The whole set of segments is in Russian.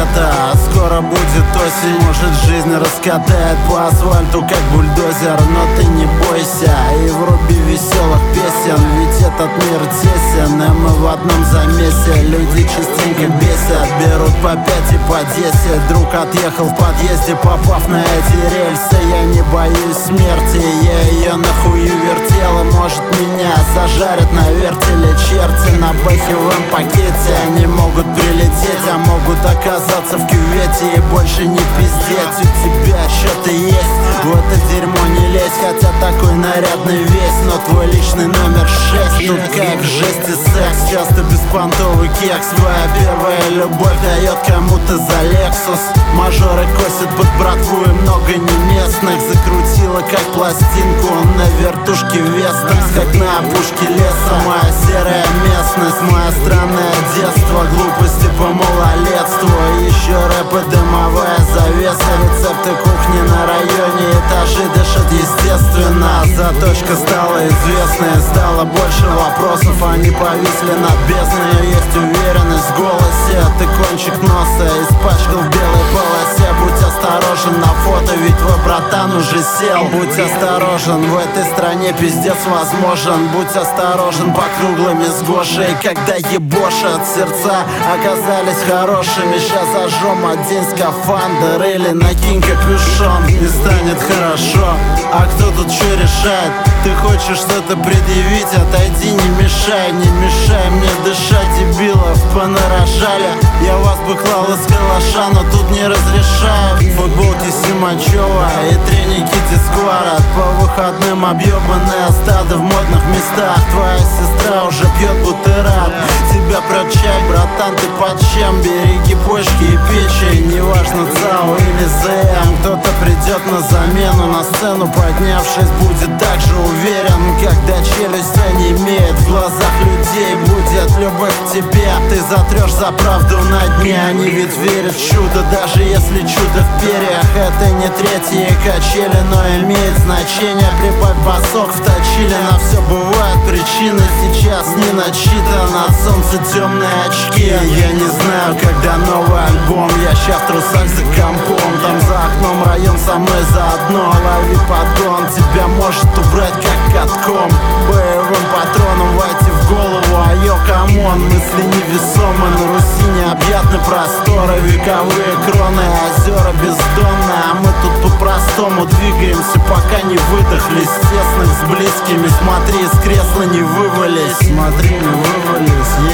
лето, скоро будет осень. Может, жизнь раскатает по асфальту, как бульдозер. Но ты не бойся и вруби веселых песен, ведь этот мир тесен, и мы в одном замесе. Люди частенько бесят, берут по 5 и по 10. Друг отъехал в подъезде, попав на эти рельсы. Я не боюсь смерти, я ее нахую вертела. Может, меня зажарят на вертеле черти. На бэхевом пакете они могут прилететь, а могут оказаться в кювете и больше не пиздеть. У тебя что-то есть, в это дерьмо не лезь. Хотя такой нарядный весь, но твой личный номер 6. Тут как жесть и секс, часто беспонтовый кекс. Твоя первая любовь дает кому-то за Lexus. Мажоры косят под братву и много неместных. Закрутила как пластинку на вертушке Вестекс, как на опушке леса. Моя серая местность, мое странное детство, глупости по малолетству. Еще рэп и дымовая завеса, рецепты кухни на районе, этажи дышат естественно. Заточка стала известной, стало больше вопросов, они повисли над бездной. Есть уверенность в голосе, ты кончик носа испачкал в белой полосе. Будь осторожен на фото, ведь твой братан уже сел. Будь осторожен, в этой стране пиздец возможен. Будь осторожен под круглыми с Гошей, когда ебошат. Сердца оказались хорошими, сейчас зажжем, одень скафандр или накинь капюшон, и станет хорошо. А кто тут что решает? Ты хочешь что-то предъявить? Отойди, не мешай, не мешай мне дышать. Дебилов понарожали, я вас бы клал из калаша, но тут не разрешаю. Футболки Симачева и треники Дисквара, по выходным объебанное стадо в модных местах. Твоя сестра уже пьет бутерат, тебя прет чай, братан, ты под чем? Береги почки и печень, неважно ЦАО или ЗМ. Кто-то придет на замену, на сцену поднявшись будет так же уверен. Когда челюсть онемеет, в глазах людей будет любовь к тебе. Ты затрешь за правду на дне, они ведь верят в чудо, даже если чудо в перьях. Это не третьи качели, но имеет значение. Прибавь басок, вточили, на все бывают причины. Сейчас не начитан, от солнца темные очки. Я не знаю, когда новый альбом, я ща в трусах за компом. Там за окном район, со мной заодно. Лови подгон, тебя может убрать как катком. Боевым патроном войти в голову, а йо, камон. Мысли невесомы, на Руси необъятны просторы. Вековые кроны, озера бездонные. А мы тут по-простому двигаемся, пока не выдохлись. Тесных с близкими, смотри, из кресла не вывались. Смотри, не вывались,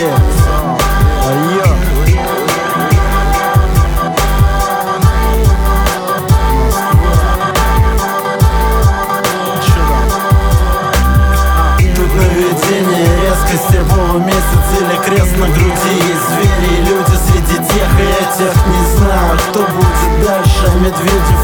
йо. Резкость любого месяца или крест на груди. Есть звери и люди среди тех и этих. Не знаю, кто будет дальше. Медведь